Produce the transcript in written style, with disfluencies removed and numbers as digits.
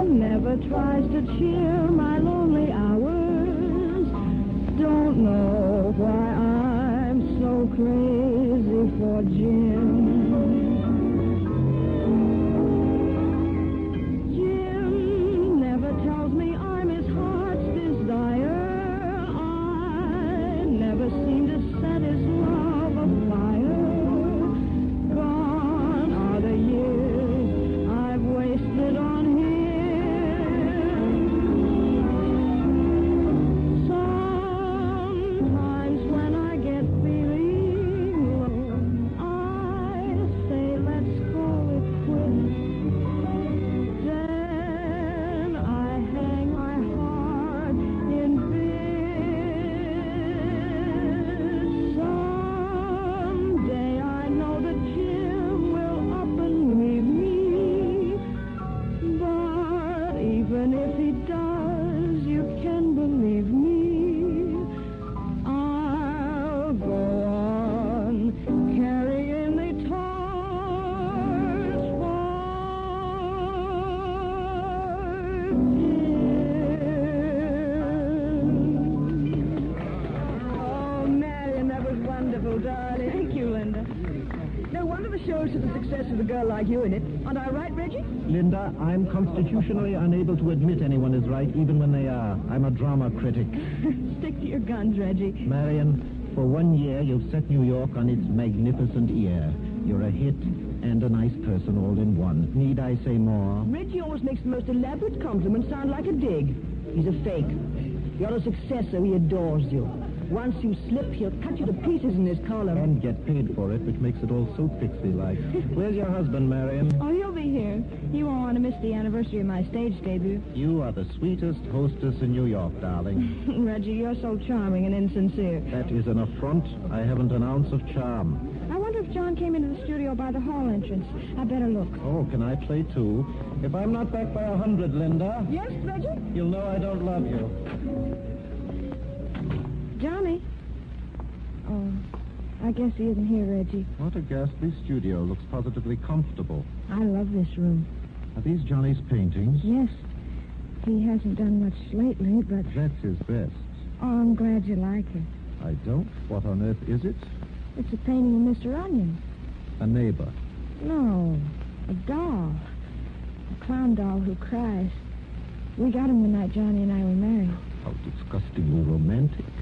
never tries to cheer my lonely hours. Don't know why I'm so crazy for Jim. Jim never tells me I'm his heart's desire. I never seem to set his love afire. Gone are the years I've wasted on him. Sometimes when I get feeling low, I say let's call it quits. Then I hang my heart in bits. Someday I know that Jim will up and leave me. But even if he does, you can believe me, I'll go on carrying the torch for Jim. Oh, Marion, that was wonderful, darling. Thank you, Linda. No wonder the show's such a success with a girl like you in it. Aren't I right, Reggie? Linda, I'm constitutionally unable to admit anyone is right, even when they are. I'm a drama critic. Stick to your guns, Reggie. Marion, for 1 year, you've set New York on its magnificent ear. You're a hit and a nice person all in one. Need I say more? Reggie always makes the most elaborate compliment sound like a dig. He's a fake. You're a success, so he adores you. Once you slip, he'll cut you to pieces in his collar. And get paid for it, which makes it all so fixie-like. Where's your husband, Marion? Oh, he'll be here. You won't want to miss the anniversary of my stage debut. You are the sweetest hostess in New York, darling. Reggie, you're so charming and insincere. That is an affront. I haven't an ounce of charm. I wonder if John came into the studio by the hall entrance. I better look. Oh, can I play too? If I'm not back by 100, Linda, Yes, Reggie? you'll know I don't love you. Johnny? Oh, I guess he isn't here, Reggie. What a ghastly studio. Looks positively comfortable. I love this room. Are these Johnny's paintings? Yes. He hasn't done much lately, but... That's his best. Oh, I'm glad you like it. I don't. What on earth is it? It's a painting of Mr. Onion. A neighbor. No, a doll. A clown doll who cries. We got him the night Johnny and I were married. How disgustingly romantic.